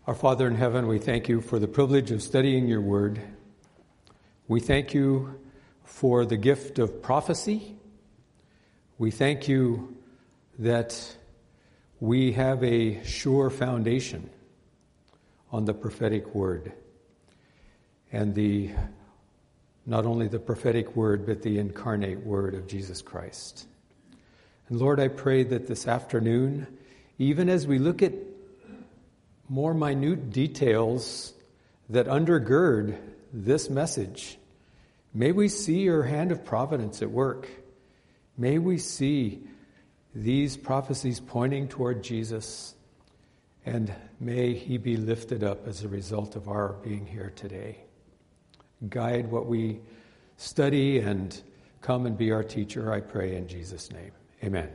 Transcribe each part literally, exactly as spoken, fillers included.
Our Father in heaven, we thank you for the privilege of studying your word. We thank you for the gift of prophecy. We thank you that we have a sure foundation on the prophetic word, and the not only the prophetic word, but the incarnate word of Jesus Christ. And Lord, I pray that this afternoon, even as we look at more minute details that undergird this message, may we see your hand of providence at work. May we see these prophecies pointing toward Jesus, and may he be lifted up as a result of our being here today. Guide what we study and come and be our teacher, I pray in Jesus' name. Amen.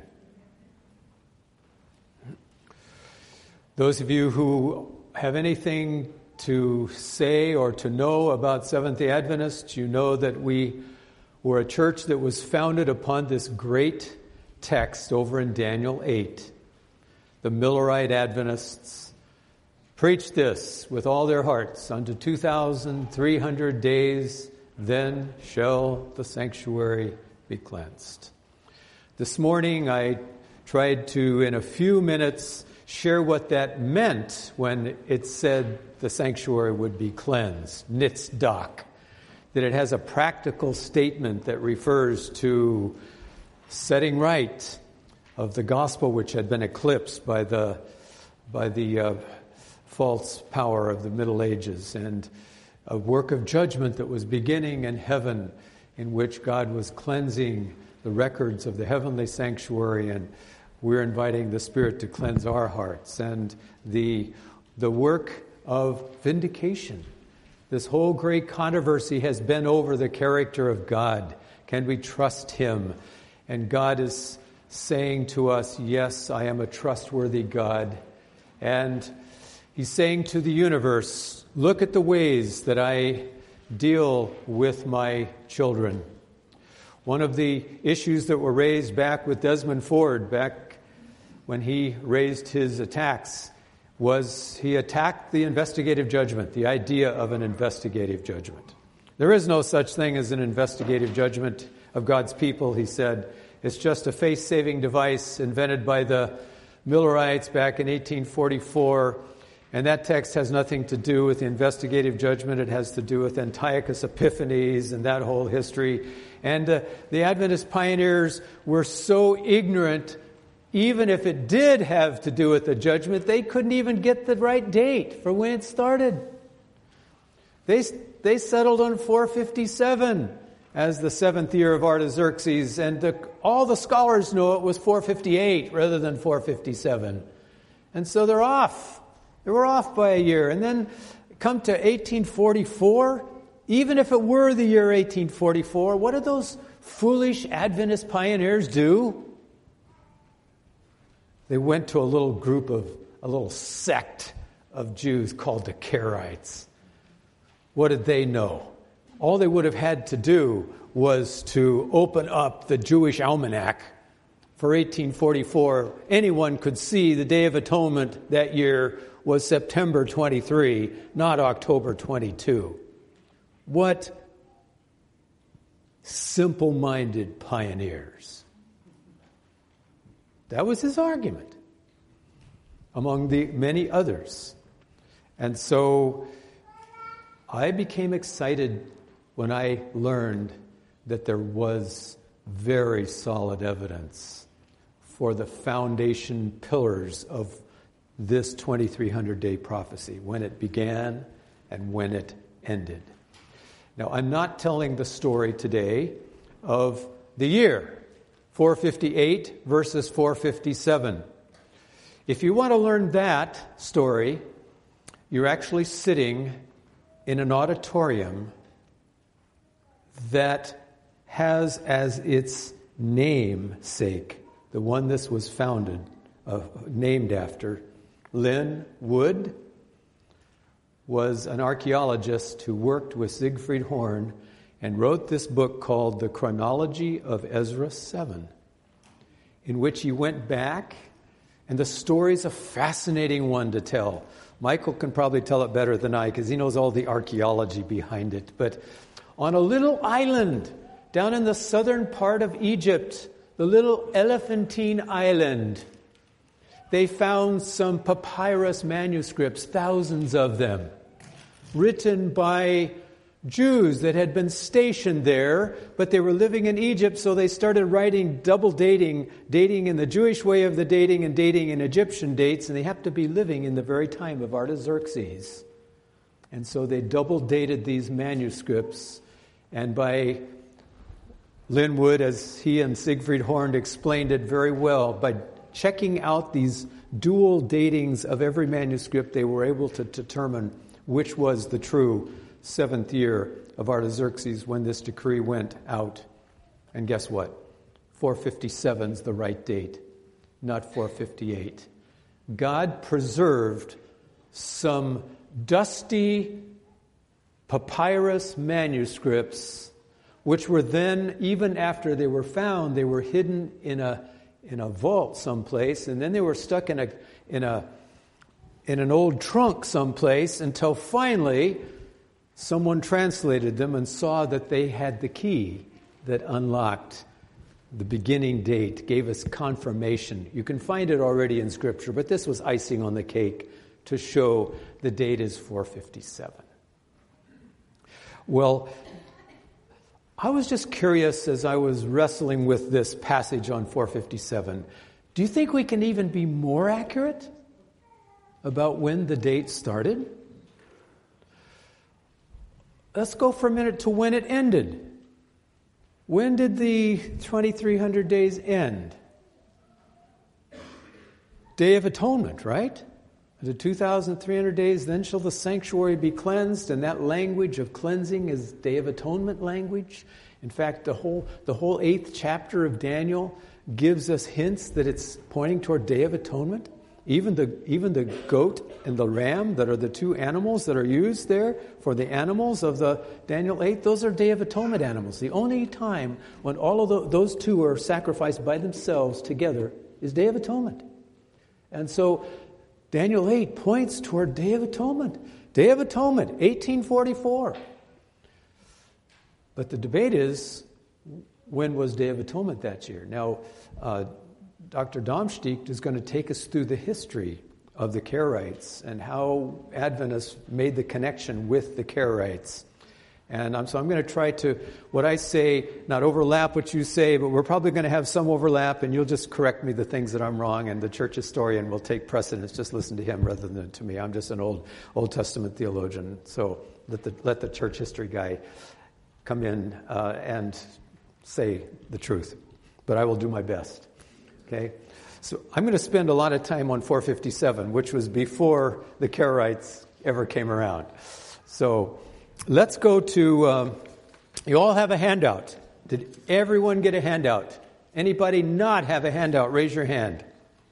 Those of you who have anything to say or to know about Seventh-day Adventists, you know that we were a church that was founded upon this great text over in Daniel eight. The Millerite Adventists preached this with all their hearts. Unto two thousand three hundred days, then shall the sanctuary be cleansed. This morning I tried to, in a few minutes, share what that meant when it said the sanctuary would be cleansed, nitzdak, that it has a practical statement that refers to setting right of the gospel which had been eclipsed by the by the uh, false power of the Middle Ages, and a work of judgment that was beginning in heaven, in which God was cleansing the records of the heavenly sanctuary, and we're inviting the Spirit to cleanse our hearts, and the the work of vindication. This whole great controversy has been over the character of God. Can we trust him? And God is saying to us, yes, I am a trustworthy God. And he's saying to the universe, look at the ways that I deal with my children. One of the issues that were raised back with Desmond Ford, back when he raised his attacks, was he attacked the investigative judgment, the idea of an investigative judgment. There is no such thing as an investigative judgment of God's people, he said. It's just a faith-saving device invented by the Millerites back in eighteen forty-four, and that text has nothing to do with the investigative judgment. It has to do with Antiochus Epiphanes and that whole history. And uh, the Adventist pioneers were so ignorant. Even if it did have to do with the judgment, they couldn't even get the right date for when it started. They they settled on four fifty-seven as the seventh year of Artaxerxes, and the, all the scholars know it was four fifty-eight rather than four fifty-seven. And so they're off. They were off by a year. And then come to eighteen forty-four, even if it were the year eighteen forty-four, what did those foolish Adventist pioneers do? They went to a little group of, a little sect of Jews called the Karaites. What did they know? All they would have had to do was to open up the Jewish almanac for eighteen forty-four. Anyone could see the Day of Atonement that year was September twenty-third, not October twenty-second. What simple-minded pioneers. That was his argument, among the many others. And so I became excited when I learned that there was very solid evidence for the foundation pillars of this twenty-three hundred day prophecy, when it began and when it ended. Now, I'm not telling the story today of the year four fifty-eight versus four fifty-seven. If you want to learn that story, you're actually sitting in an auditorium that has as its namesake, the one this was founded, uh, named after, Lynn Wood was an archaeologist who worked with Siegfried Horn and wrote this book called The Chronology of Ezra seven, in which he went back And the story's a fascinating one to tell. Michael can probably tell it better than I because he knows all the archaeology behind it. But on a little island down in the southern part of Egypt, the little Elephantine Island, they found some papyrus manuscripts, thousands of them, written by Jews that had been stationed there, but they were living in Egypt, so they started writing double dating, dating in the Jewish way of the dating and dating in Egyptian dates, and they happened to be living in the very time of Artaxerxes. And so they double dated these manuscripts, and by Linwood, as he and Siegfried Horn explained it very well, by checking out these dual datings of every manuscript, they were able to determine which was the true seventh year of Artaxerxes when this decree went out. And guess what? four fifty-seven is the right date, not four fifty-eight. God preserved some dusty papyrus manuscripts, which were then, even after they were found, they were hidden in a in a vault someplace, and then they were stuck in a in a in an old trunk someplace until finally someone translated them and saw that they had the key that unlocked the beginning date, gave us confirmation. You can find it already in Scripture, but this was icing on the cake to show the date is four fifty-seven. Well, I was just curious as I was wrestling with this passage on four fifty-seven. Do you think we can even be more accurate about when the date started? Let's go for a minute to when it ended. When did the twenty-three hundred days end? Day of Atonement, right? The two thousand three hundred days, then shall the sanctuary be cleansed, and that language of cleansing is Day of Atonement language. In fact, the whole the whole eighth chapter of Daniel gives us hints that it's pointing toward Day of Atonement. Even the even the goat and the ram that are the two animals that are used there for the animals of the Daniel eight, those are Day of Atonement animals. The only time when all of the, those two are sacrificed by themselves together is Day of Atonement. And so Daniel eight points toward Day of Atonement. Day of Atonement, eighteen forty-four. But the debate is, when was Day of Atonement that year? Now, uh, Doctor Domstieg is going to take us through the history of the Karaites and how Adventists made the connection with the Karaites. And um, so I'm going to try to, what I say, not overlap what you say, but we're probably going to have some overlap, and you'll just correct me the things that I'm wrong, and the church historian will take precedence. Just listen to him rather than to me. I'm just an old Old Testament theologian, so let the let the church history guy come in uh, and say the truth. But I will do my best. Okay? So I'm going to spend a lot of time on four fifty-seven, which was before the Karaites ever came around. So let's go to, um, you all have a handout. Did everyone get a handout? Anybody not have a handout? Raise your hand.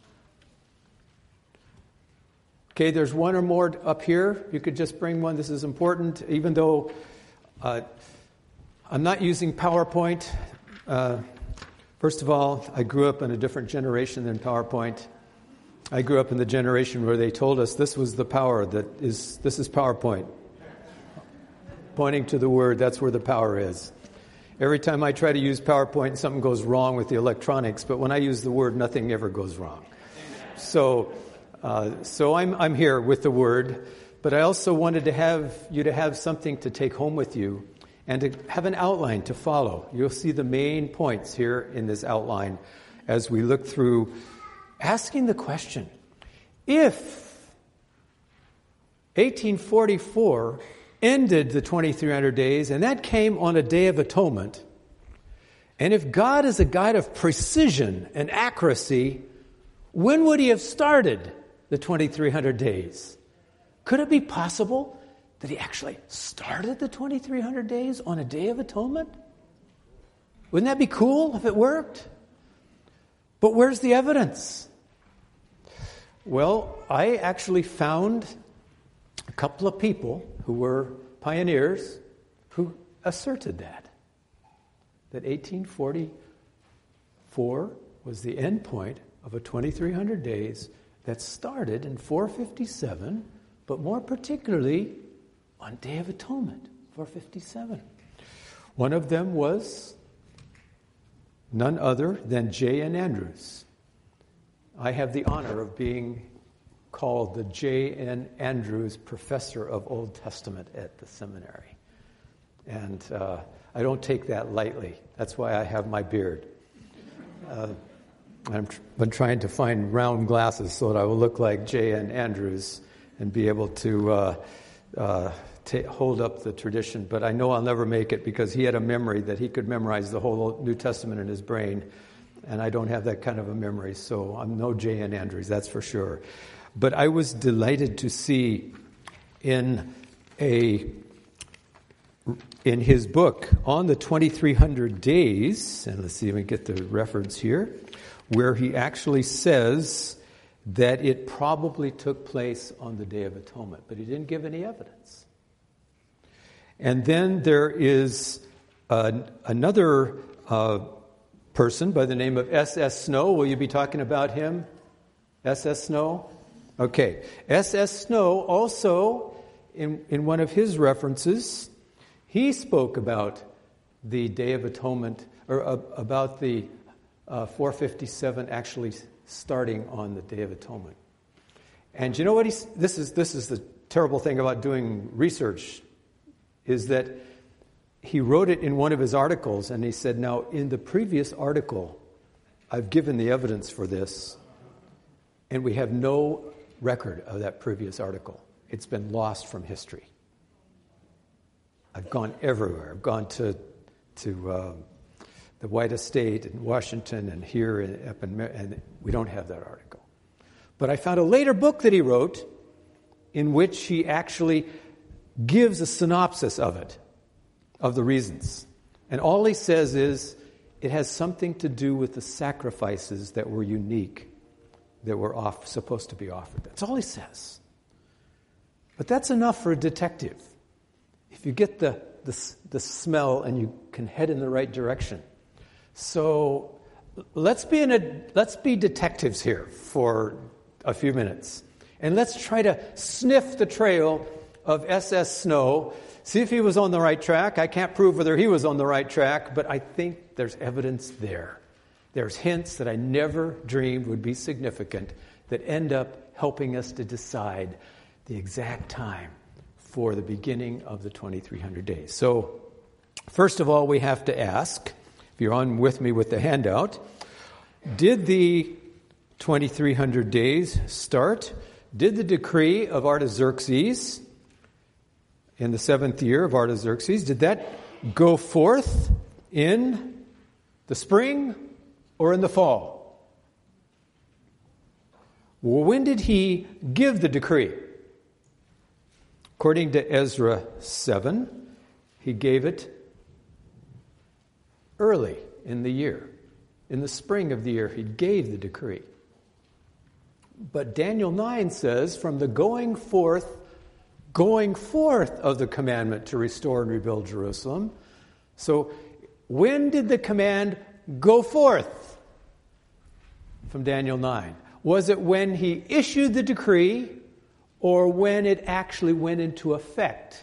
Okay, there's one or more up here. You could just bring one. This is important, even though uh, I'm not using PowerPoint. Uh, first of all, I grew up in a different generation than PowerPoint. I grew up in the generation where they told us this was the power that is, this is PowerPoint. Pointing to the Word, that's where the power is. Every time I try to use PowerPoint, something goes wrong with the electronics, but when I use the Word, nothing ever goes wrong. So, uh, so I'm I'm here with the Word, but I also wanted to have you to have something to take home with you and to have an outline to follow. You'll see the main points here in this outline as we look through asking the question, if eighteen forty-four ended the twenty-three hundred days, and that came on a Day of Atonement, and if God is a God of precision and accuracy, when would he have started the twenty-three hundred days? Could it be possible that he actually started the twenty-three hundred days on a Day of Atonement? Wouldn't that be cool if it worked? But where's the evidence? Well, I actually found a couple of people who were pioneers who asserted that. That eighteen forty-four was the end point of a twenty-three hundred days that started in four fifty-seven, but more particularly on Day of Atonement, four fifty-seven. One of them was none other than J N Andrews. I have the honor of being called the J N Andrews Professor of Old Testament at the seminary. And uh, I don't take that lightly. That's why I have my beard. Uh, I've tr- been trying to find round glasses so that I will look like J N Andrews and be able to uh, uh, t- hold up the tradition. But I know I'll never make it because he had a memory that he could memorize the whole New Testament in his brain. And I don't have that kind of a memory, so I'm no J N Andrews, that's for sure. But I was delighted to see in a in his book on the twenty-three hundred days, and let's see if we get the reference here, where he actually says that it probably took place on the Day of Atonement, but he didn't give any evidence. And then there is uh, another uh, person by the name of S S Snow. Will you be talking about him? S S Snow? Okay. S S Snow also, in, in one of his references, he spoke about the Day of Atonement, or uh, about the uh, four fifty-seven actually starting on the Day of Atonement. And you know what? He's, this is this is the terrible thing about doing research, is that he wrote it in one of his articles, and he said, now, in the previous article, I've given the evidence for this, and we have no record of that previous article. It's been lost from history. I've gone everywhere. I've gone to to uh, the White Estate in Washington and here in, up in, and we don't have that article. But I found a later book that he wrote in which he actually gives a synopsis of it, of the reasons. And all he says is it has something to do with the sacrifices that were unique, that were off, supposed to be offered. That's all he says. But that's enough for a detective. If you get the, the, the smell and you can head in the right direction. So let's be in a, let's be detectives here for a few minutes. And let's try to sniff the trail of S S Snow, see if he was on the right track. I can't prove whether he was on the right track, but I think there's evidence there. There's hints that I never dreamed would be significant that end up helping us to decide the exact time for the beginning of the twenty-three hundred days. So, first of all, we have to ask, if you're on with me with the handout, did the twenty-three hundred days start? Did the decree of Artaxerxes in the seventh year of Artaxerxes, did that go forth in the spring or in the fall? Well, when did he give the decree? According to Ezra seven, he gave it early in the year. In the spring of the year, he gave the decree. But Daniel nine says, from the going forth, going forth of the commandment to restore and rebuild Jerusalem. So, when did the command go forth from Daniel nine? Was it when he issued the decree or when it actually went into effect?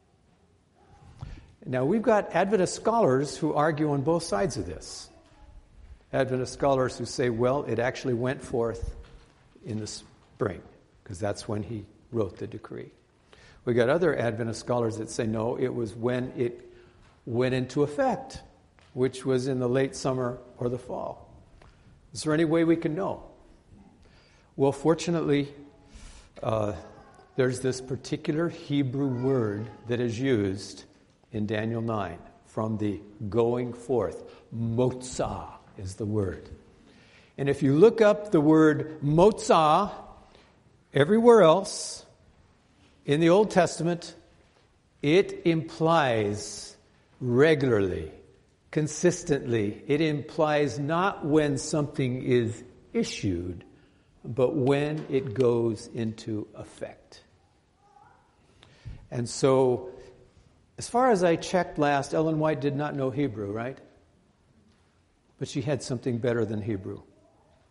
Now, we've got Adventist scholars who argue on both sides of this. Adventist scholars who say, well, it actually went forth in the spring, because that's when he wrote the decree. We got other Adventist scholars that say, no, it was when it went into effect, which was in the late summer or the fall. Is there any way we can know? Well, fortunately, uh, there's this particular Hebrew word that is used in Daniel nine from the going forth. Motzah is the word. And if you look up the word motzah everywhere else in the Old Testament, it implies regularly, consistently. It implies not when something is issued, but when it goes into effect. And so, as far as I checked last, Ellen White did not know Hebrew, right? But she had something better than Hebrew.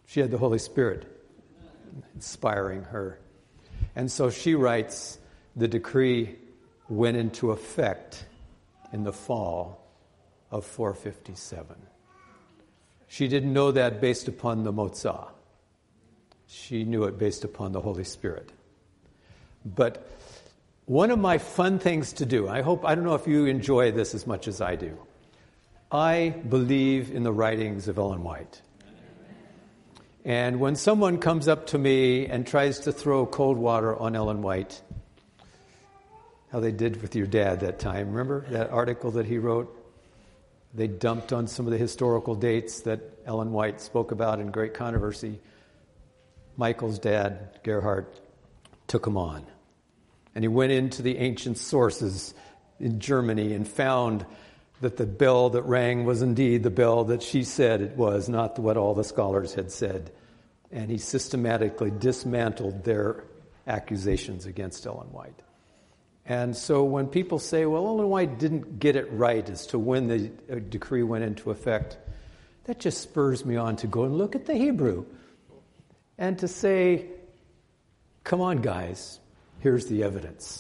She had the Holy Spirit inspiring her. And so she writes, the decree went into effect in the fall of four fifty-seven. She didn't know that based upon the Motzah. She knew it based upon the Holy Spirit. But one of my fun things to do, I hope, I don't know if you enjoy this as much as I do. I believe in the writings of Ellen White. And when someone comes up to me and tries to throw cold water on Ellen White, how they did with your dad that time, remember that article that he wrote? They dumped on some of the historical dates that Ellen White spoke about in great controversy. Michael's dad, Gerhard, took him on. And he went into the ancient sources in Germany and found that the bell that rang was indeed the bell that she said it was, not what all the scholars had said. And he systematically dismantled their accusations against Ellen White. And so when people say, well, Ellen White didn't get it right as to when the decree went into effect, that just spurs me on to go and look at the Hebrew and to say, come on, guys, here's the evidence.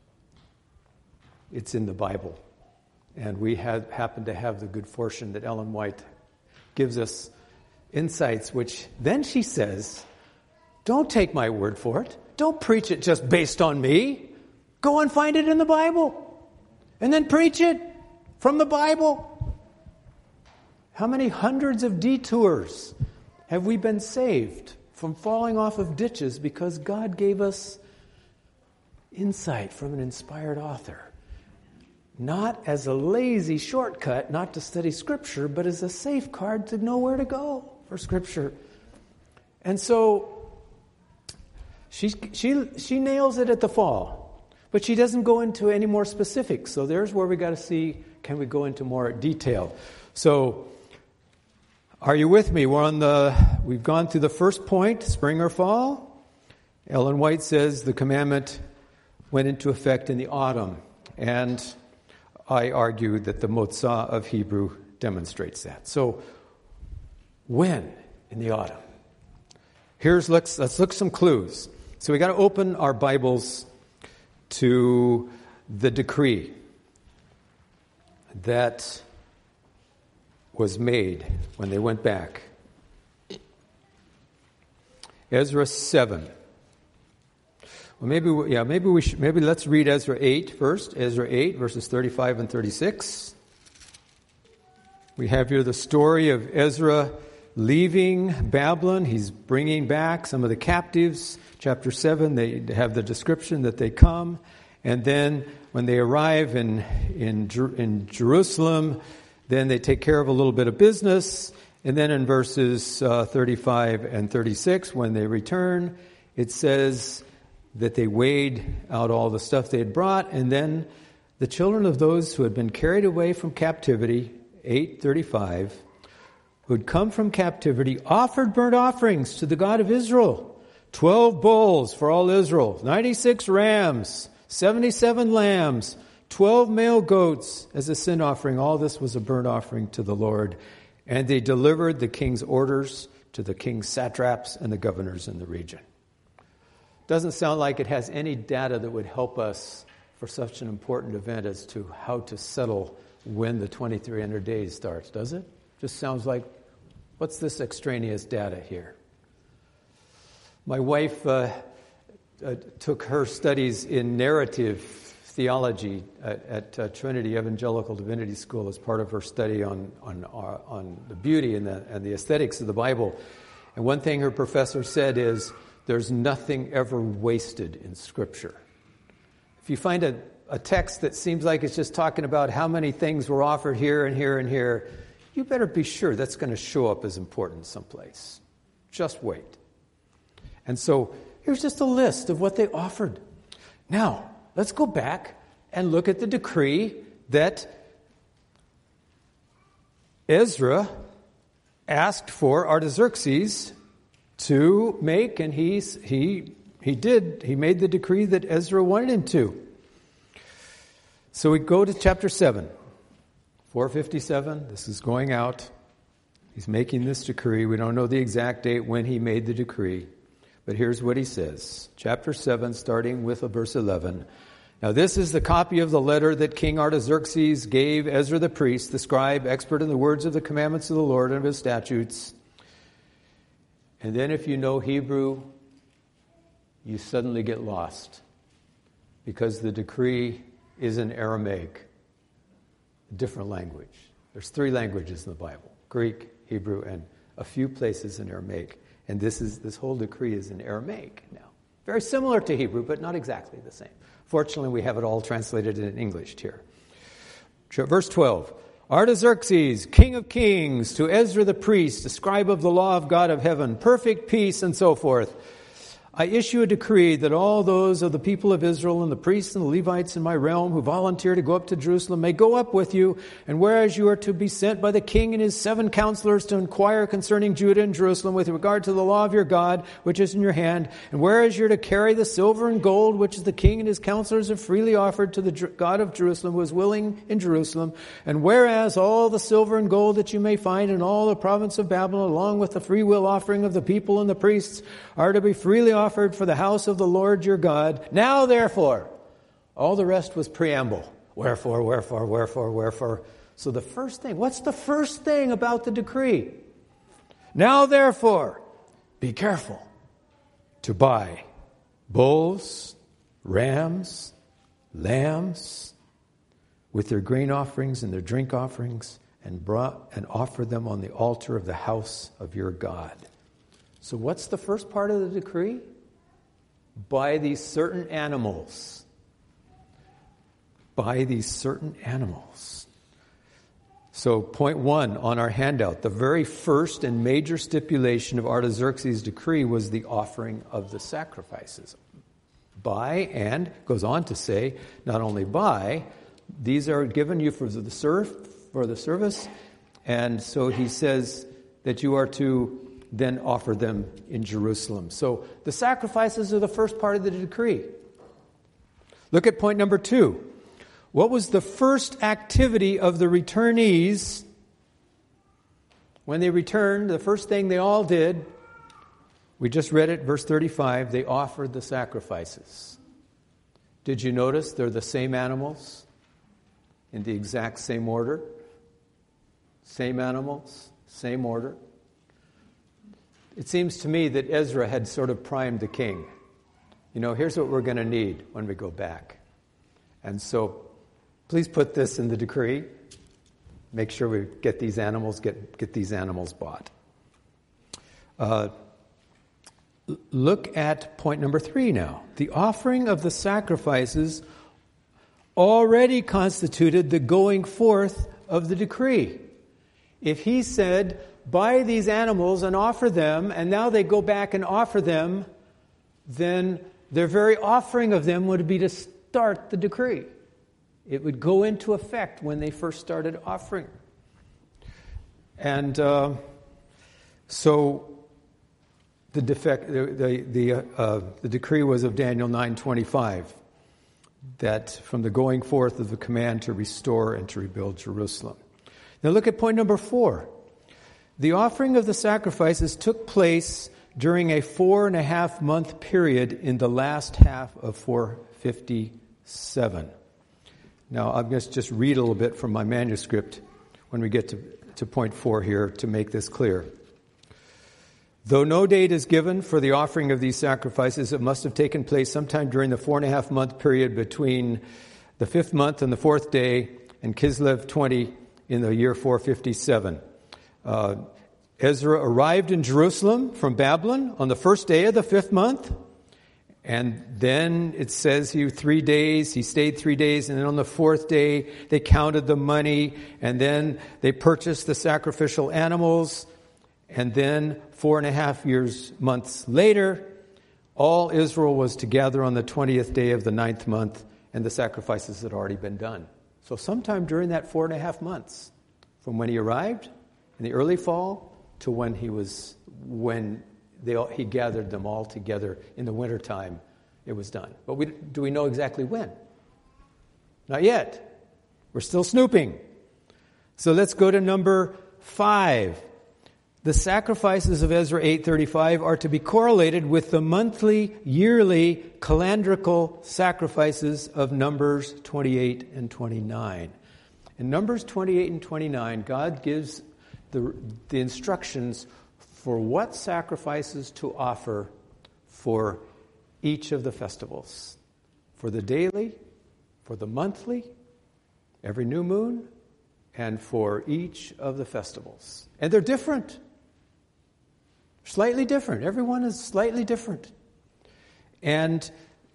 It's in the Bible. And we have, happen to have the good fortune that Ellen White gives us insights, which then she says, don't take my word for it. Don't preach it just based on me. Go and find it in the Bible. And then preach it from the Bible. How many hundreds of detours have we been saved from falling off of ditches because God gave us insight from an inspired author? Not as a lazy shortcut, not to study Scripture, but as a safeguard to know where to go for Scripture. And so she she she nails it at the fall, but she doesn't go into any more specifics. So there's where we got to see, can we go into more detail? So are you with me? We're on the we've gone through the first point, spring or fall. Ellen White says the commandment went into effect in the autumn, and I argue that the Motzah of Hebrew demonstrates that. So, when in the autumn? Here's let's let's look some clues. So we got to open our Bibles to the decree that was made when they went back. Ezra seven. Well, maybe we, yeah, maybe we should, maybe let's read Ezra eight first. Ezra eight, verses thirty-five and thirty-six. We have here the story of Ezra leaving Babylon. He's bringing back some of the captives. Chapter seven, they have the description that they come, and then when they arrive in in in Jerusalem, then they take care of a little bit of business, and then in verses uh, thirty-five and thirty-six, when they return, it says that they weighed out all the stuff they had brought, and then the children of those who had been carried away from captivity, eight thirty-five, who had come from captivity, offered burnt offerings to the God of Israel, twelve bulls for all Israel, ninety-six rams, seventy-seven lambs, twelve male goats as a sin offering. All this was a burnt offering to the Lord. And they delivered the king's orders to the king's satraps and the governors in the region. Doesn't sound like it has any data that would help us for such an important event as to how to settle when the twenty-three hundred days starts, does it? Just sounds like, what's this extraneous data here? My wife uh, uh, took her studies in narrative theology at, at uh, Trinity Evangelical Divinity School as part of her study on on, uh, on the beauty and the, and the aesthetics of the Bible. And one thing her professor said is, there's nothing ever wasted in Scripture. If you find a, a text that seems like it's just talking about how many things were offered here and here and here, you better be sure that's going to show up as important someplace. Just wait. And so here's just a list of what they offered. Now, let's go back and look at the decree that Ezra asked for Artaxerxes to make, and he he he did. He made the decree that Ezra wanted him to. So we go to chapter seven, four fifty-seven. This is going out. He's making this decree. We don't know the exact date when he made the decree. But here's what he says. Chapter seven, starting with verse eleven. Now this is the copy of the letter that King Artaxerxes gave Ezra the priest, the scribe, expert in the words of the commandments of the Lord and of his statutes. And then if you know Hebrew, you suddenly get lost, because the decree is in Aramaic, a different language. There's three languages in the Bible: Greek, Hebrew, and a few places in Aramaic. And this is this whole decree is in Aramaic now. Very similar to Hebrew, but not exactly the same. Fortunately, we have it all translated in English here. Verse twelve. Artaxerxes, king of kings, to Ezra the priest, the scribe of the law of God of heaven, perfect peace, and so forth. I issue a decree that all those of the people of Israel and the priests and the Levites in my realm who volunteer to go up to Jerusalem may go up with you. And whereas you are to be sent by the king and his seven counselors to inquire concerning Judah and Jerusalem with regard to the law of your God, which is in your hand, and whereas you're to carry the silver and gold, which is the king and his counselors have freely offered to the God of Jerusalem, who is willing in Jerusalem, and whereas all the silver and gold that you may find in all the province of Babylon, along with the free will offering of the people and the priests, are to be freely offered offered for the house of the Lord your God. Now, therefore, all the rest was preamble. Wherefore, wherefore, wherefore, wherefore. So the first thing, what's the first thing about the decree? Now, therefore, be careful to buy bulls, rams, lambs, with their grain offerings and their drink offerings, and brought and offer them on the altar of the house of your God. So what's the first part of the decree? Buy these certain animals. Buy these certain animals. So point one on our handout, the very first and major stipulation of Artaxerxes' decree was the offering of the sacrifices. Buy, and goes on to say, not only buy, these are given you for the serf, for the service, and so he says that you are to then offer them in Jerusalem. So the sacrifices are the first part of the decree. Look at point number two. What was the first activity of the returnees when they returned? The first thing they all did, we just read it, verse thirty-five, they offered the sacrifices. Did you notice they're the same animals in the exact same order? Same animals, same order. It seems to me that Ezra had sort of primed the king. You know, here's what we're going to need when we go back. And so please put this in the decree. Make sure we get these animals, get, get these animals bought. Uh, look at point number three now. The offering of the sacrifices already constituted the going forth of the decree. If he said, buy these animals and offer them, and now they go back and offer them, then their very offering of them would be to start the decree. It would go into effect when they first started offering. And uh, so the, defect, the the the, uh, the decree was of Daniel nine twenty-five, that from the going forth of the command to restore and to rebuild Jerusalem. Now look at point number four. The offering of the sacrifices took place during a four and a half month period in the last half of four fifty-seven. Now, I'm going to just read a little bit from my manuscript when we get to, to point four here to make this clear. Though no date is given for the offering of these sacrifices, it must have taken place sometime during the four and a half month period between the fifth month and the fourth day and Kislev twenty in the year four fifty-seven. Uh, Ezra arrived in Jerusalem from Babylon on the first day of the fifth month. And then it says he three days, he stayed three days, and then on the fourth day they counted the money, and then they purchased the sacrificial animals, and then four and a half years, months later, all Israel was to gather on the twentieth day of the ninth month, and the sacrifices had already been done. So sometime during that four and a half months, from when he arrived in the early fall to when he was, when They all, he gathered them all together in the wintertime, it was done. But we, do we know exactly when? Not yet. We're still snooping. So let's go to number five. the sacrifices of Ezra eight thirty-five are to be correlated with the monthly, yearly, calendrical sacrifices of Numbers twenty-eight and twenty-nine. In Numbers twenty-eight and twenty-nine, God gives the, the instructions for what sacrifices to offer for each of the festivals. For the daily, for the monthly, every new moon, and for each of the festivals. And they're different. Slightly different. Everyone is slightly different. And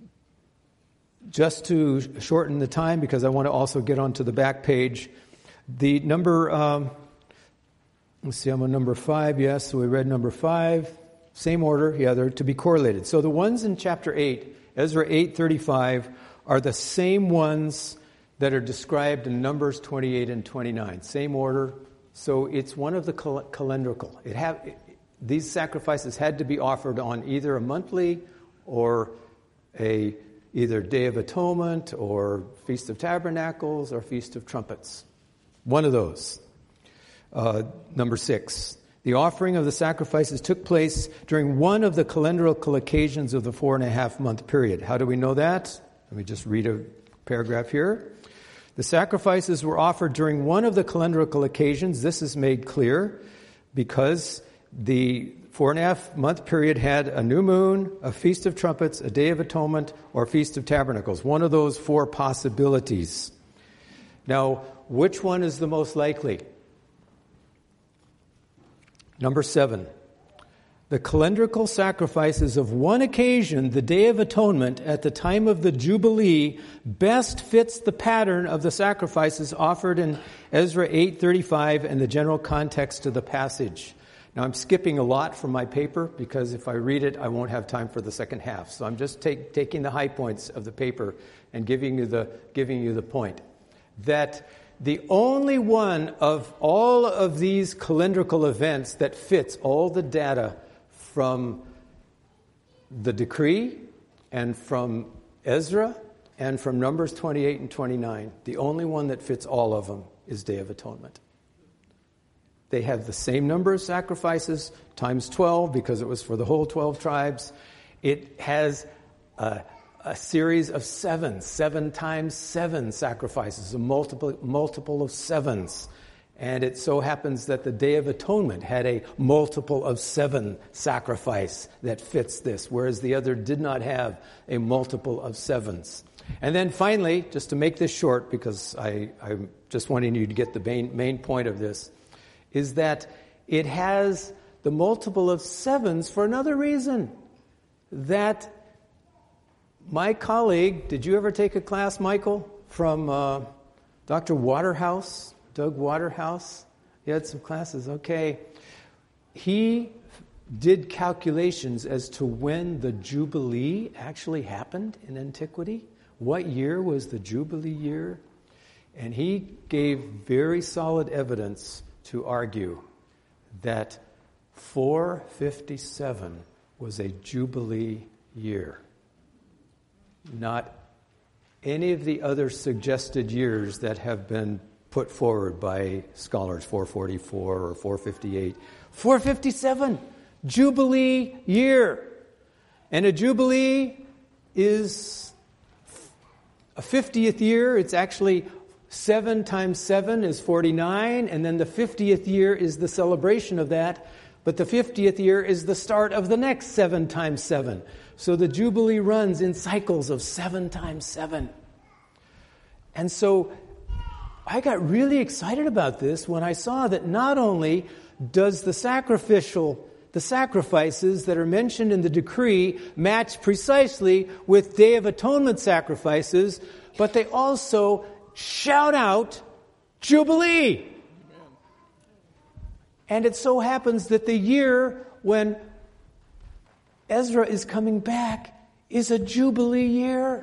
just to shorten the time, because I want to also get onto the back page, the number, um, let's see, I'm on number five, yes, so we read number five, same order, yeah, they're to be correlated. So the ones in chapter eight, Ezra eight thirty-five, are the same ones that are described in Numbers twenty-eight and twenty-nine. Same order. So it's one of the cal- calendrical. It have, it, these sacrifices had to be offered on either a monthly or a either Day of Atonement or Feast of Tabernacles or Feast of Trumpets. One of those. Uh, number six. The offering of the sacrifices took place during one of the calendrical occasions of the four and a half month period. How do we know that? Let me just read a paragraph here. The sacrifices were offered during one of the calendrical occasions. This is made clear because the four and a half month period had a new moon, a Feast of Trumpets, a Day of Atonement, or Feast of Tabernacles. One of those four possibilities. Now, which one is the most likely? Number seven. The calendrical sacrifices of one occasion, the Day of Atonement, at the time of the Jubilee, best fits the pattern of the sacrifices offered in Ezra eight thirty-five and the general context of the passage. Now, I'm skipping a lot from my paper because if I read it, I won't have time for the second half. So I'm just take, taking the high points of the paper and giving you the giving you the point that the only one of all of these calendrical events that fits all the data from the decree and from Ezra and from Numbers twenty-eight and twenty-nine, the only one that fits all of them is Day of Atonement. They have the same number of sacrifices, times twelve, because it was for the whole twelve tribes. It has a, a series of sevens, seven times seven sacrifices, a multiple, multiple of sevens. And it so happens that the Day of Atonement had a multiple of seven sacrifice that fits this, whereas the other did not have a multiple of sevens. And then finally, just to make this short, because I, I'm just wanting you to get the main, main point of this, is that it has the multiple of sevens for another reason. That my colleague, did you ever take a class, Michael, from uh, Doctor Waterhouse, Doug Waterhouse? You had some classes, okay. He did calculations as to when the Jubilee actually happened in antiquity. What year was the Jubilee year? And he gave very solid evidence to argue that four fifty-seven was a Jubilee year. Not any of the other suggested years that have been put forward by scholars, four forty-four or four fifty-eight. four fifty-seven, Jubilee year. And a Jubilee is a fiftieth year. It's actually seven times seven is forty-nine, and then the fiftieth year is the celebration of that, but the fiftieth year is the start of the next seven times seven. So the Jubilee runs in cycles of seven times seven. And so I got really excited about this when I saw that not only does the sacrificial, the sacrifices that are mentioned in the decree match precisely with Day of Atonement sacrifices, but they also shout out Jubilee. Amen. And it so happens that the year when Ezra is coming back is a Jubilee year.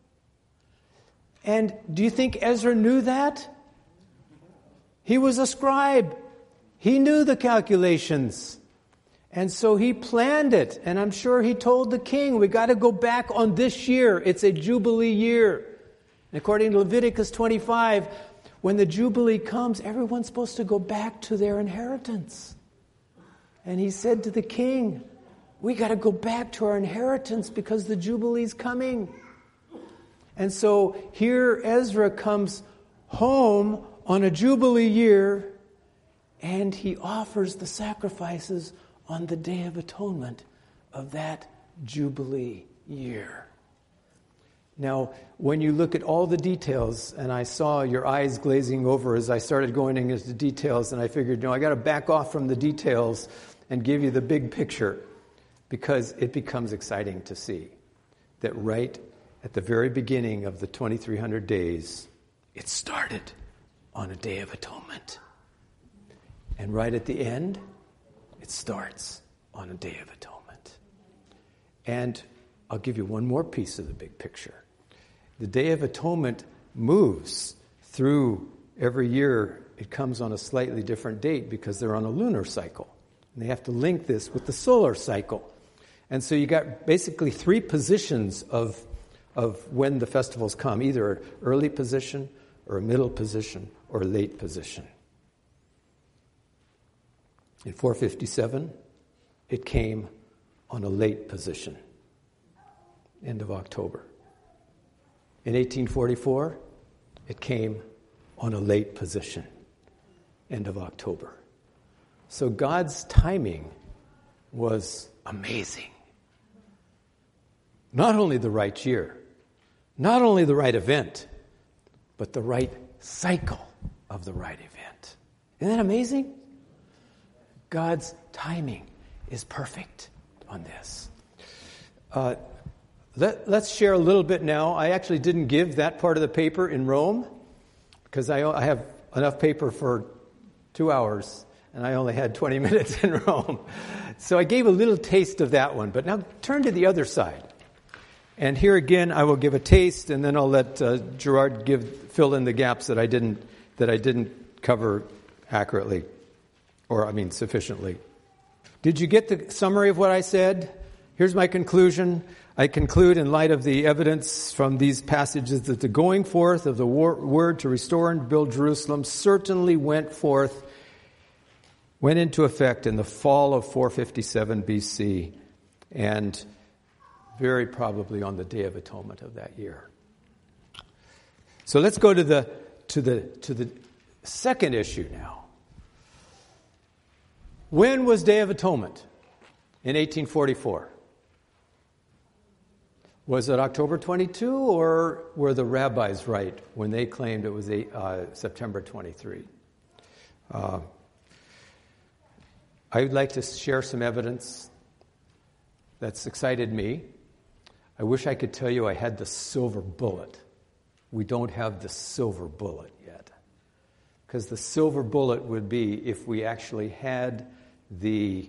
And do you think Ezra knew that? He was a scribe. He knew the calculations. And so he planned it. And I'm sure he told the king, we got to go back on this year. It's a Jubilee year. And according to Leviticus twenty-five, when the Jubilee comes, everyone's supposed to go back to their inheritance. And he said to the king, we got to go back to our inheritance because the Jubilee's coming. And so here Ezra comes home on a Jubilee year, and he offers the sacrifices on the Day of Atonement of that Jubilee year. Now, when you look at all the details, and I saw your eyes glazing over as I started going into the details, and I figured, no, I got to back off from the details and give you the big picture, because it becomes exciting to see that right at the very beginning of the twenty-three hundred days, it started on a Day of Atonement. And right at the end, it starts on a Day of Atonement. And I'll give you one more piece of the big picture. The Day of Atonement moves through every year. It comes on a slightly different date because they're on a lunar cycle. And they have to link this with the solar cycle. And so you got basically three positions of, of when the festivals come, either an early position or a middle position or a late position. In four fifty-seven, it came on a late position, end of October. In eighteen forty-four, it came on a late position, end of October. So God's timing was amazing. Not only the right year, not only the right event, but the right cycle of the right event. Isn't that amazing? God's timing is perfect on this. Uh, let, let's share a little bit now. I actually didn't give that part of the paper in Rome because I, I have enough paper for two hours and I only had twenty minutes in Rome. So I gave a little taste of that one. But now turn to the other side. And here again, I will give a taste, and then I'll let uh, Gerard give fill in the gaps that I didn't that I didn't cover accurately, or I mean sufficiently. Did you get the summary of what I said? Here's my conclusion. I conclude, in light of the evidence from these passages, that the going forth of the war, word to restore and build Jerusalem certainly went forth, went into effect in the fall of four fifty-seven B C, and very probably on the Day of Atonement of that year. So let's go to the to the to the second issue now. When was Day of Atonement? In eighteen forty-four. Was it October twenty-second, or were the rabbis right when they claimed it was uh, September twenty-third? Uh, I would like to share some evidence that's excited me. I wish I could tell you I had the silver bullet. We don't have the silver bullet yet. Because the silver bullet would be if we actually had the,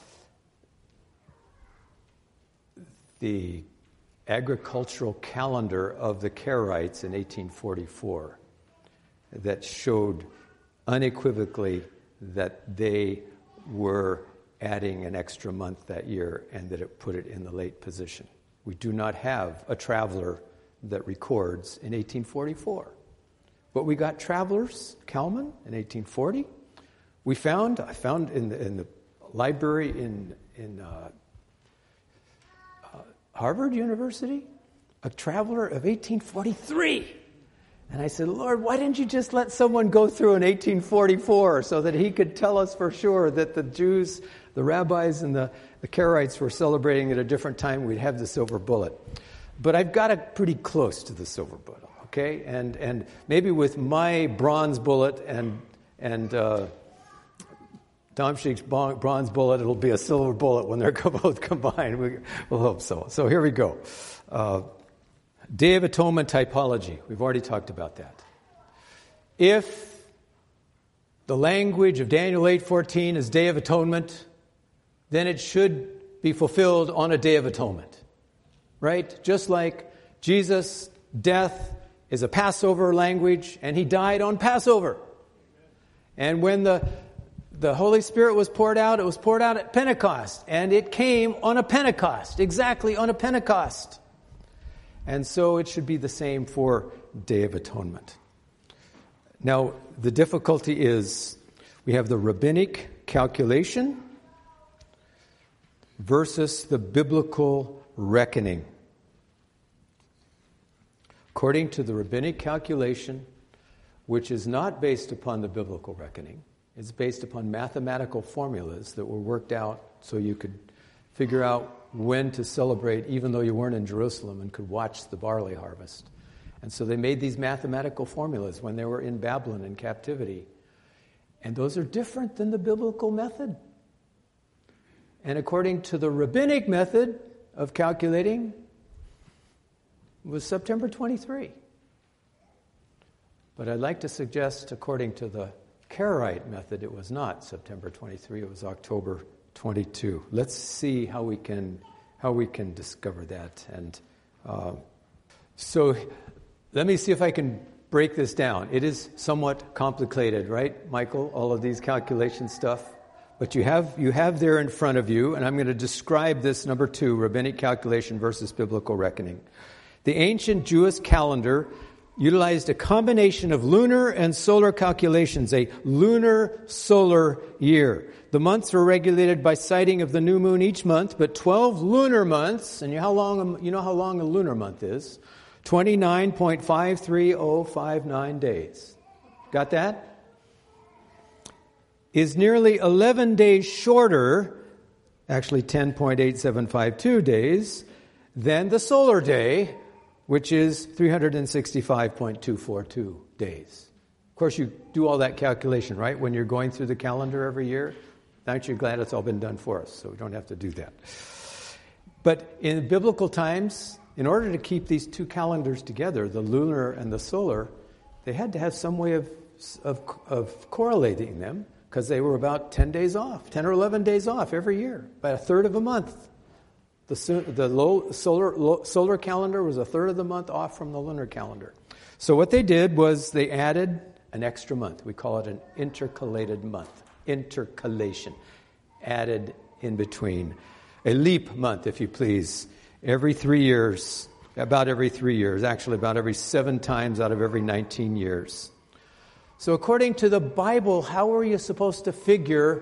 the agricultural calendar of the Karaites in eighteen forty-four that showed unequivocally that they were adding an extra month that year and that it put it in the late position. We do not have a traveler that records in eighteen forty-four. But we got travelers, Kalman, in eighteen forty. We found, I found in the, in the library in, in uh, uh, Harvard University, a traveler of eighteen forty-three. And I said, Lord, why didn't you just let someone go through in eighteen forty-four so that he could tell us for sure that the Jews, the rabbis, and the, the Karaites were celebrating at a different time? We'd have the silver bullet. But I've got it pretty close to the silver bullet, okay? And and maybe with my bronze bullet and and uh, Domshik's bronze bullet, it'll be a silver bullet when they're both combined. We, we'll hope so. So here we go. Uh, Day of Atonement typology. We've already talked about that. If the language of Daniel eight fourteen is Day of Atonement, then it should be fulfilled on a Day of Atonement. Right? Just like Jesus' death is a Passover language, and he died on Passover. And when the, the Holy Spirit was poured out, it was poured out at Pentecost, and it came on a Pentecost, exactly on a Pentecost. And so it should be the same for Day of Atonement. Now, the difficulty is we have the rabbinic calculation, versus the biblical reckoning. According to the rabbinic calculation, which is not based upon the biblical reckoning, it's based upon mathematical formulas that were worked out so you could figure out when to celebrate, even though you weren't in Jerusalem and could watch the barley harvest. And so they made these mathematical formulas when they were in Babylon in captivity. And those are different than the biblical method. And according to the rabbinic method of calculating, it was September twenty-third. But I'd like to suggest, according to the Karaite method, it was not September twenty-third, it was October twenty-second. Let's see how we can how we can discover that. And uh, so let me see if I can break this down. It is somewhat complicated, right, Michael? All of these calculation stuff. But you have you have there in front of you, and I'm going to describe this number two, rabbinic calculation versus biblical reckoning. The ancient Jewish calendar utilized a combination of lunar and solar calculations, a lunar solar year. The months were regulated by sighting of the new moon each month, but twelve lunar months, and you know how long you know how long a lunar month is? twenty-nine point five three zero five nine days. Got that? Is nearly eleven days shorter, actually ten point eight seven five two days, than the solar day, which is three hundred sixty-five point two four two days. Of course, you do all that calculation, right, when you're going through the calendar every year. Aren't you glad it's all been done for us, so we don't have to do that. But in biblical times, in order to keep these two calendars together, the lunar and the solar, they had to have some way of of, of correlating them, because they were about ten days off, ten or eleven days off every year, by a third of a month. The, the low, solar, low, solar calendar was a third of the month off from the lunar calendar. So what they did was they added an extra month. We call it an intercalated month. Intercalation. Added in between. A leap month, if you please. Every three years. About every three years. Actually, about every seven times out of every nineteen years. So according to the Bible, how are you supposed to figure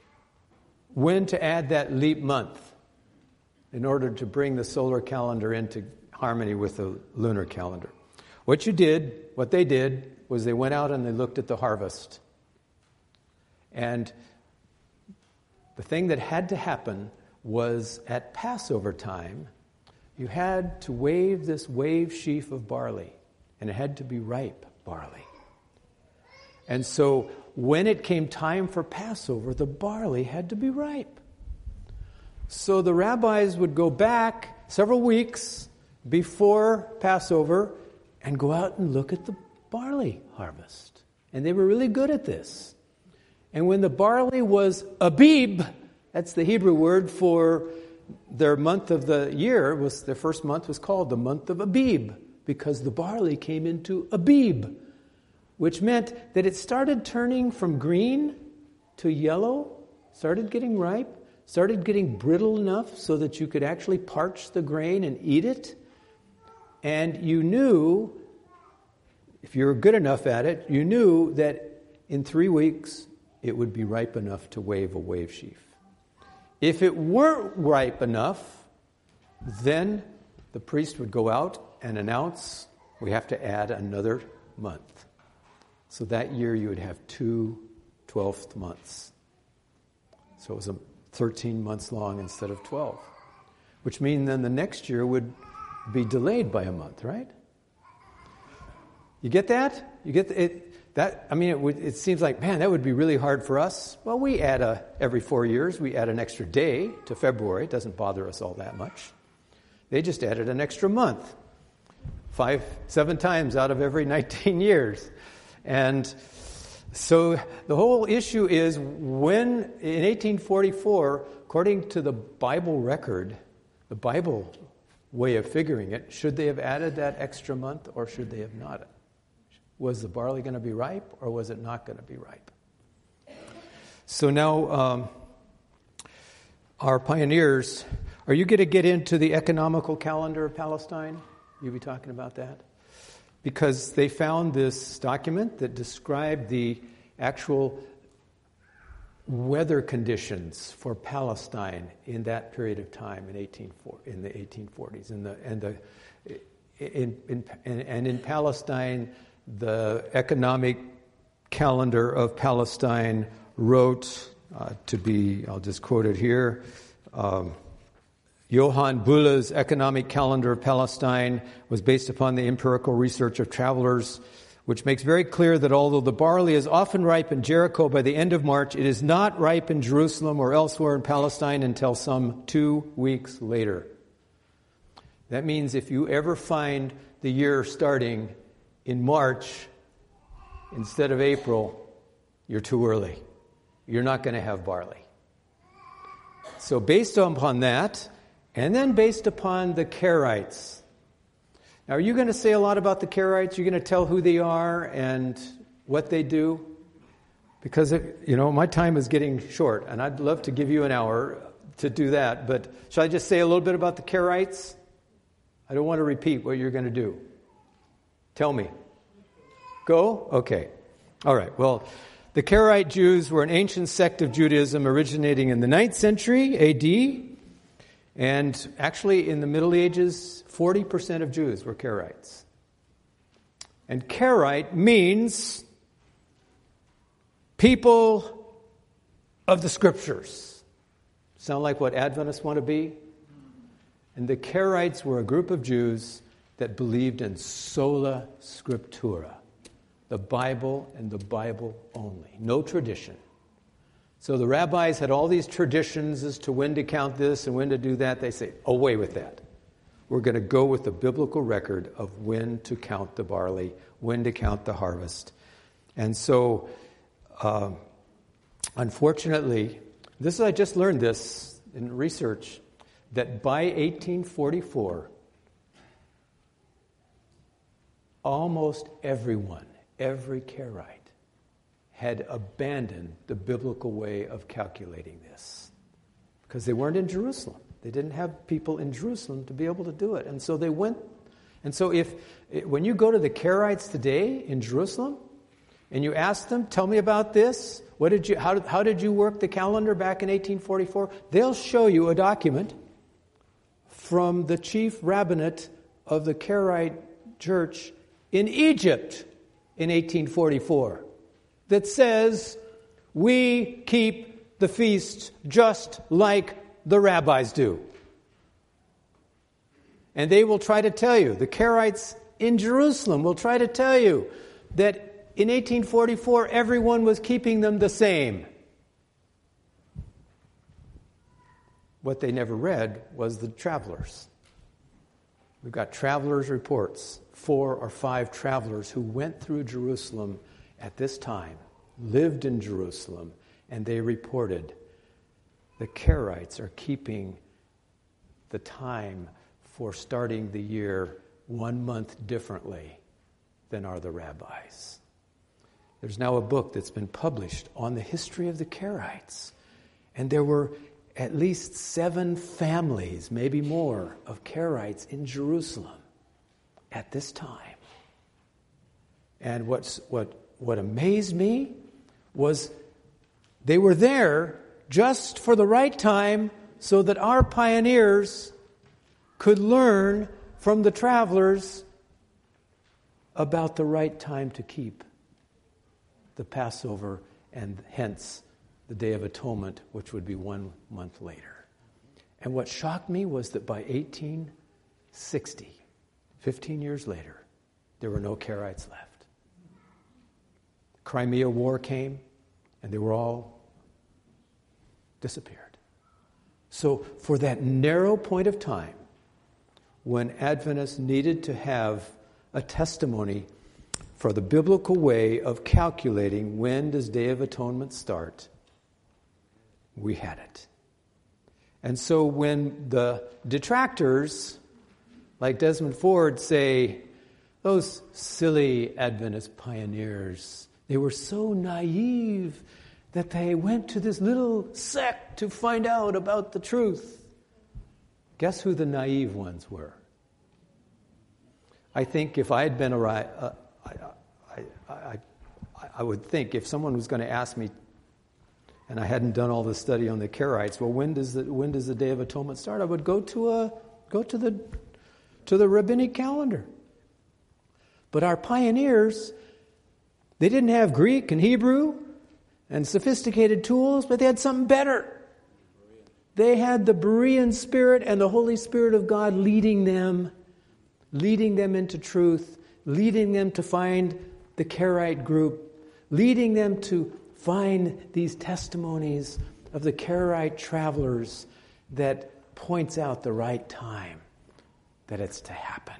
when to add that leap month in order to bring the solar calendar into harmony with the lunar calendar? What you did, what they did, was they went out and they looked at the harvest. And the thing that had to happen was at Passover time, you had to wave this wave sheaf of barley, and it had to be ripe barley. And so when it came time for Passover, the barley had to be ripe. So the rabbis would go back several weeks before Passover and go out and look at the barley harvest. And they were really good at this. And when the barley was Abib, that's the Hebrew word for their month of the year, was their first month was called the month of Abib, because the barley came into Abib, which meant that it started turning from green to yellow, started getting ripe, started getting brittle enough so that you could actually parch the grain and eat it. And you knew, if you were good enough at it, you knew that in three weeks it would be ripe enough to wave a wave sheaf. If it weren't ripe enough, then the priest would go out and announce, we have to add another month. So that year you would have two twelfth months. So it was a thirteen months long instead of twelve. Which means then the next year would be delayed by a month, right? You get that? You get it? That I mean, it, would, it seems like, man, that would be really hard for us. Well, we add a every four years we add an extra day to February. It doesn't bother us all that much. They just added an extra month, five, seven times out of every nineteen years. And so the whole issue is, when in eighteen forty-four, according to the Bible record, the Bible way of figuring it, should they have added that extra month or should they have not? Was the barley going to be ripe or was it not going to be ripe? So now um, our pioneers, are you going to get into the economical calendar of Palestine? You'll be talking about that? Because they found this document that described the actual weather conditions for Palestine in that period of time in eighteen in the eighteen forties, and the and the in, in and in Palestine, the economic calendar of Palestine wrote uh, to be, I'll just quote it here. Um, Johann Bulle's economic calendar of Palestine was based upon the empirical research of travelers, which makes very clear that although the barley is often ripe in Jericho by the end of March, it is not ripe in Jerusalem or elsewhere in Palestine until some two weeks later. That means if you ever find the year starting in March instead of April, you're too early. You're not going to have barley. So based upon that, and then based upon the Karaites. Now, are you going to say a lot about the Karaites? You're going to tell who they are and what they do? Because, it, you know, my time is getting short, and I'd love to give you an hour to do that. But shall I just say a little bit about the Karaites? I don't want to repeat what you're going to do. Tell me. Go? Okay. All right. Well, the Karaite Jews were an ancient sect of Judaism originating in the ninth century A D. And actually, in the Middle Ages, forty percent of Jews were Karaites. And Karaite means people of the Scriptures. Sound like what Adventists want to be? And the Karaites were a group of Jews that believed in sola scriptura, the Bible and the Bible only, no tradition. So the rabbis had all these traditions as to when to count this and when to do that. They say, away with that. We're going to go with the biblical record of when to count the barley, when to count the harvest. And so, uh, unfortunately, this is, I just learned this in research, that by eighteen forty-four, almost everyone, every Karaite, had abandoned the biblical way of calculating this because they weren't in Jerusalem. They didn't have people in Jerusalem to be able to do it. And so they went. And so if when you go to the Karaites today in Jerusalem and you ask them, tell me about this, what did you, how, did, how did you work the calendar back in eighteen forty-four? They'll show you a document from the chief rabbinate of the Karaite church in Egypt in eighteen forty-four. That says we keep the feasts just like the rabbis do. And they will try to tell you, the Karaites in Jerusalem will try to tell you that in eighteen forty-four everyone was keeping them the same. What they never read was the travelers. We've got travelers' reports, four or five travelers who went through Jerusalem at this time, lived in Jerusalem, and they reported the Karaites are keeping the time for starting the year one month differently than are the rabbis. There's now a book that's been published on the history of the Karaites, and there were at least seven families, maybe more, of Karaites in Jerusalem at this time. And what's what What amazed me was they were there just for the right time so that our pioneers could learn from the travelers about the right time to keep the Passover and hence the Day of Atonement, which would be one month later. And what shocked me was that by eighteen sixty, fifteen years later, there were no Karaites left. Crimea War came, and they were all disappeared. So for that narrow point of time, when Adventists needed to have a testimony for the biblical way of calculating when does Day of Atonement start, we had it. And so when the detractors, like Desmond Ford, say, those silly Adventist pioneers, they were so naive that they went to this little sect to find out about the truth. Guess who the naive ones were? I think if I had been a uh, I, I, I, I would think if someone was going to ask me and I hadn't done all the study on the Karaites. Well, when does the when does the Day of Atonement start? I would go to a go to the to the rabbinic calendar. But our pioneers, they didn't have Greek and Hebrew and sophisticated tools, but they had something better. They had the Berean Spirit and the Holy Spirit of God leading them, leading them into truth, leading them to find the Karaite group, leading them to find these testimonies of the Karaite travelers that points out the right time that it's to happen.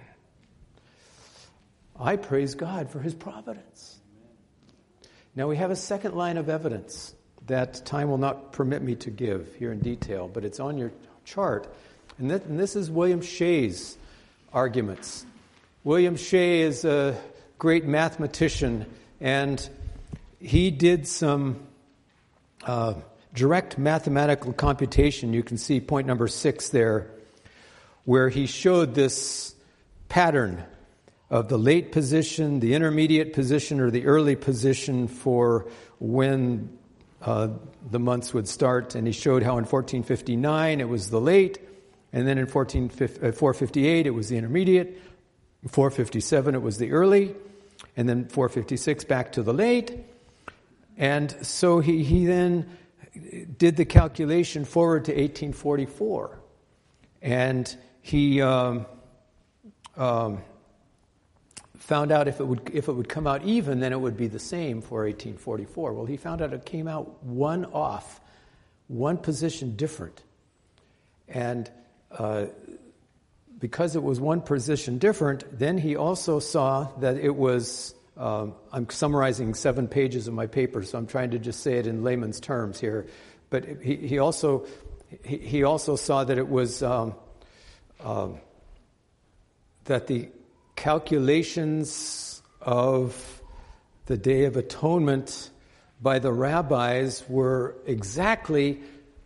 I praise God for His providence. Now we have a second line of evidence that time will not permit me to give here in detail, but it's on your chart. And, that, and this is William Shay's arguments. William Shay is a great mathematician, and he did some uh, direct mathematical computation. You can see point number six there, where he showed this pattern of the late position, the intermediate position, or the early position for when uh, the months would start. And he showed how in fourteen fifty-nine it was the late, and then in four fifty-eight it was the intermediate, four fifty-seven it was the early, and then four fifty-six back to the late. And so he, he then did the calculation forward to eighteen forty-four. And he um, um, found out if it would if it would come out even, then it would be the same for eighteen forty-four. Well, he found out it came out one off, one position different. And uh, because it was one position different, then he also saw that it was, um, I'm summarizing seven pages of my paper, so I'm trying to just say it in layman's terms here. But he, he also he, he also saw that it was um, um, that the calculations of the Day of Atonement by the rabbis were exactly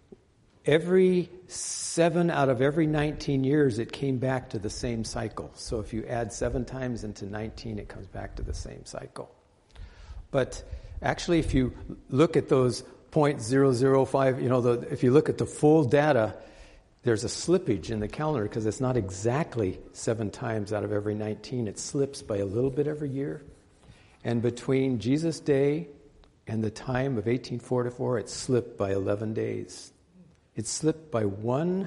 every seven out of every nineteen years it came back to the same cycle. So if you add seven times into nineteen, it comes back to the same cycle. But actually, if you look at those zero point zero zero five, you know, the, if you look at the full data, there's a slippage in the calendar because it's not exactly seven times out of every nineteen. It slips by a little bit every year. And between Jesus' day and the time of eighteen forty-four, it slipped by eleven days. It slipped by one,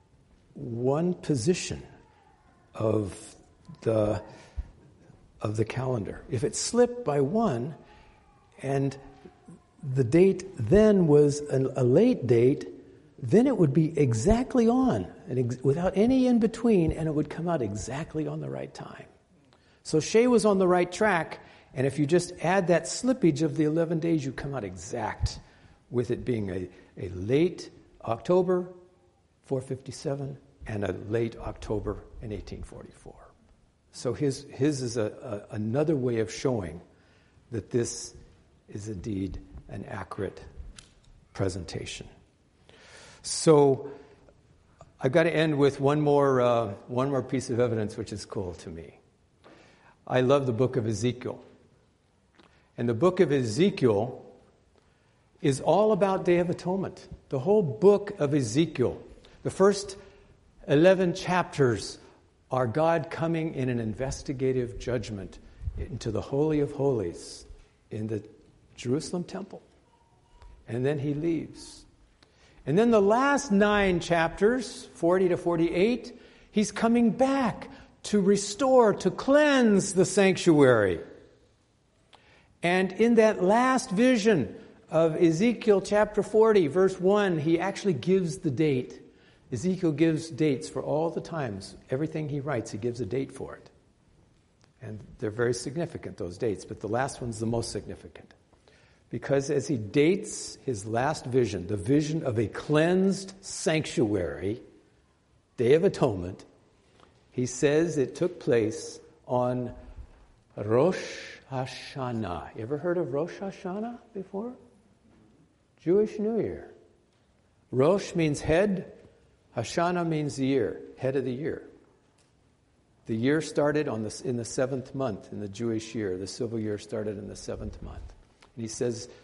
one position of the, of the calendar. If it slipped by one, and the date then was a, a late date, then it would be exactly on, and ex- without any in between, and it would come out exactly on the right time. So Shay was on the right track, and if you just add that slippage of the eleven days, you come out exact with it being a, a late October, four fifty-seven, and a late October in eighteen forty-four. So his his is a, a, another way of showing that this is indeed an accurate presentation. So I've got to end with one more uh, one more piece of evidence, which is cool to me. I love the book of Ezekiel. And the book of Ezekiel is all about Day of Atonement. The whole book of Ezekiel, the first eleven chapters, are God coming in an investigative judgment into the Holy of Holies in the Jerusalem temple. And then he leaves. And then the last nine chapters, forty to forty-eight, he's coming back to restore, to cleanse the sanctuary. And in that last vision of Ezekiel chapter forty, verse one, he actually gives the date. Ezekiel gives dates for all the times. Everything he writes, he gives a date for it. And they're very significant, those dates, but the last one's the most significant. Because as he dates his last vision, the vision of a cleansed sanctuary, Day of Atonement, he says it took place on Rosh Hashanah. You ever heard of Rosh Hashanah before? Jewish New Year. Rosh means head. Hashanah means the year, head of the year. The year started on the, in the seventh month in the Jewish year. The civil year started in the seventh month. And he says,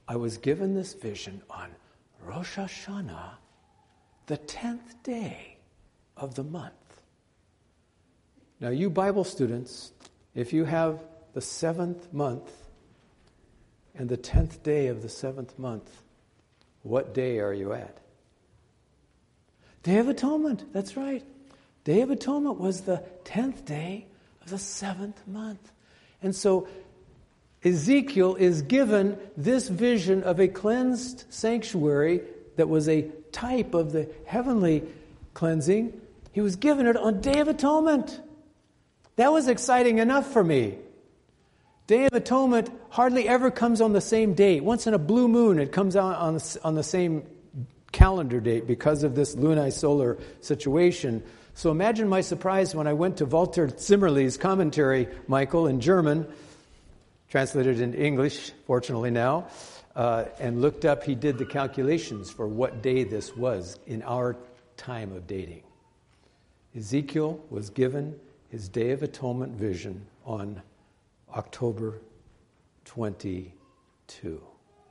I was given this vision on Rosh Hashanah, the tenth day of the month. Now, you Bible students, if you have the seventh month and the tenth day of the seventh month, what day are you at? Day of Atonement, that's right. Day of Atonement was the tenth day of the seventh month. And so Ezekiel is given this vision of a cleansed sanctuary that was a type of the heavenly cleansing. He was given it on Day of Atonement. That was exciting enough for me. Day of Atonement hardly ever comes on the same date. Once in a blue moon, it comes out on the, on the same calendar date because of this lunisolar situation. So imagine my surprise when I went to Walter Zimmerli's commentary, Michael, in German, translated into English, fortunately now, uh, and looked up, he did the calculations for what day this was in our time of dating. Ezekiel was given his Day of Atonement vision on October twenty-second.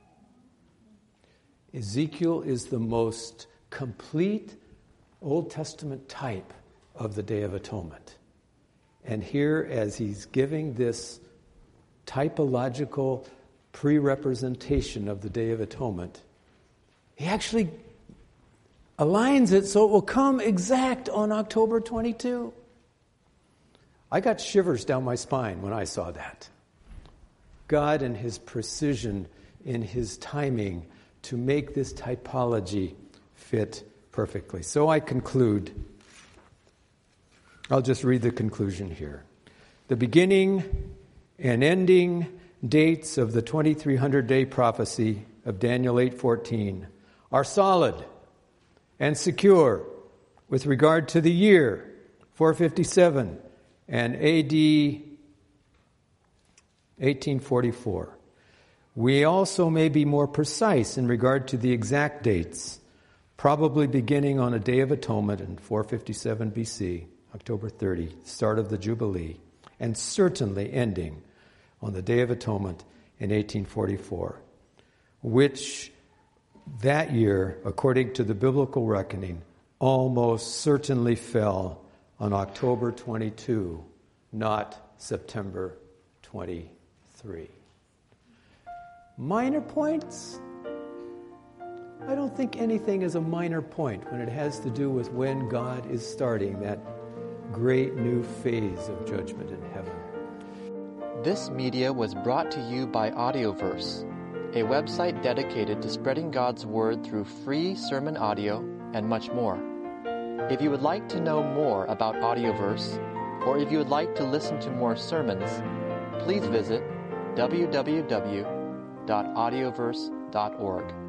Ezekiel is the most complete Old Testament type of the Day of Atonement. And here, as he's giving this typological pre-representation of the Day of Atonement, he actually aligns it so it will come exact on October twenty-second. I got shivers down my spine when I saw that. God and his precision in his timing to make this typology fit perfectly. So I conclude. I'll just read the conclusion here. The beginning and ending dates of the twenty-three hundred day prophecy of Daniel eight fourteen are solid and secure with regard to the year four fifty-seven and A D eighteen forty-four. We also may be more precise in regard to the exact dates, probably beginning on a Day of Atonement in four fifty-seven B C, October thirtieth, start of the Jubilee, and certainly ending on the Day of Atonement in eighteen forty-four, which that year, according to the biblical reckoning, almost certainly fell on October twenty-second, not September twenty-third. Minor points? I don't think anything is a minor point when it has to do with when God is starting that great new phase of judgment in heaven. This media was brought to you by Audioverse, a website dedicated to spreading God's Word through free sermon audio and much more. If you would like to know more about Audioverse, or if you would like to listen to more sermons, please visit w w w dot audioverse dot org.